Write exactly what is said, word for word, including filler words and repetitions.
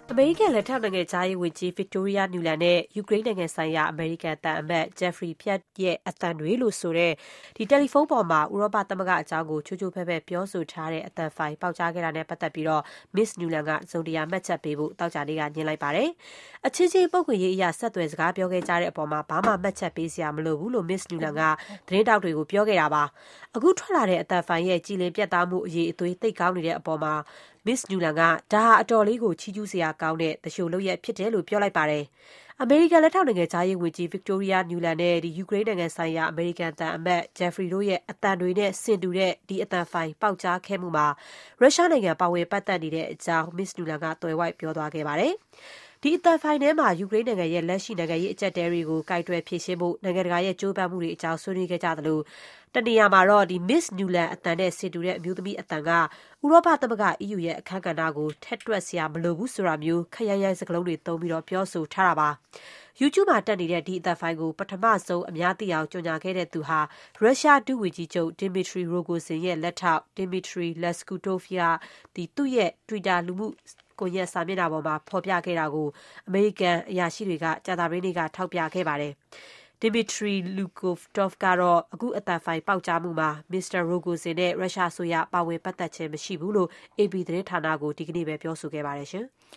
အမေရိကန်လက်ထောက်နိုင်ငံခြားရေးဝန်ကြီး Victoria Nuland နဲ့ ယူကရိန်းနိုင်ငံဆိုင်ရာအမေရိကန်သံအမတ် Jeffrey Phiat ရဲ့အသံတွေလို့ဆိုတဲ့တယ်လီဖုန်းပေါ်မှာဥရောပသမဂ္ဂအကြောင်းကိုချိုးချိုးဖဲ့ဖဲ့ပြောဆိုထားတဲ့အသံဖိုင်ပေါက်ကြားခဲ့တာနဲ့ပတ်သက်ပြီး Miss Nuland ကတစုံတရာမှတ်ချက်ပေးဖို့သောကြာနေ့ကငြင်းလိုက်ပါတယ်။အချင်းချင်းပုဂ္ဂိုလ်ရေးအရဆက်သွယ်စကားပြောခဲ့ကြတဲ့အပေါ်မှာဘာမှမှတ်ချက်ပေးစရာမလိုဘူးလို့ Miss Nuland ကသတင်းထောက်တွေကိုပြောခဲ့တာပါ။အခုထွက်လာတဲ့အသံဖိုင်ရဲ့ကြည်လင်ပြတ်သားမှုအရေးအသွေးသိပ်ကောင်းနေတဲ့အပေါ်မှာMiss Nuland ကဒါဟာအတော်လေးကိုချီးကျူးစရာကောင်းတဲ့တရှို့လုပ်ရက်ဖြစ်တယ်လို့ပြောလိုက်ပါတယ်။အမေရိကန်လက်ထောက်နိုင်ငံခြားရေးဝန်ကြီး Victoria Nuland နဲ့ယူကရိန်းနိုင်ငံဆိုင်ရာအမေရိကန်သံအမတ် Jeffrey တို့ရဲ့အသံတွေနဲ့ဆင်တူတဲ့ဒီအသံဖိုင်ပေါက်ကြားခဲ့မှုမှာရုရှားနိုင်ငံပါဝင်ပတ်သက်နေတဲ့အကြောင်း Miss Nuland ကသွယ်ဝိုက်ပြောသွားခဲ့ပါတယ်။ဒီအသံဖိုင်ထဲမှာယူကရိန်းနိုင်ငံရဲ့လက်ရှိနိုင်ငံရေးအကျပ်အတည်းတွေကိုကိုင်တွယ်ဖြေရှင်းဖို့နိုင်ငံတကာရဲ့ကြိုးပမ်းမှုတွေအကြောင်းဆွေးနွေးခဲ့ကြသလိုတနေရာမှာတော့ Miss Nuland အသံနဲ့ဆင်တူတဲ့အမျိုးသမီးအသံကဥရောပသမဂ္ဂ အီးယူ ရဲ့အခန်းကဏ္ဍကိုထက်တွက်စရာမလိုဘူးဆိုတာမျိုးခပ်ရိုင်းရိုင်းစကားလုံးတွေသုံးပြီးပြောဆိုထားတာပါ။ YouTube မှာတက်နေတဲ့ဒီအသံဖိုင်ကိုပထမဆုံးအများသိအောင်ကြေညာခဲ့တဲ့သူဟာရုရှားဒုဝန်ကြီးချုပ် Dmitry Rogozin ရဲ့လက်ထောက် Dmitry Leskutov ကသူ့ရဲ့ Twitter လူမှုကွန်ရက်စာမျက်နှာပေါ်မှာဖော်ပြခဲ့တာကိုအမေရိကန်အရာရှိတွေကကြာသပတေးနေ့ကထောက်ပြခဲ့ပါတယ်။ Dmitry Lukov ကတော့အခုအသံဖိုင်ပေါက်ကြားမှုမှာ မစ္စတာ Rogozin နဲ့ရုရှားအစိုးရပါဝင်ပတ်သက်ခြင်းမရှိဘူးလို့ အေပီသတင်းဌာနကိုဒီကနေ့ပဲပြောဆိုခဲ့ပါတယ်ရှင်။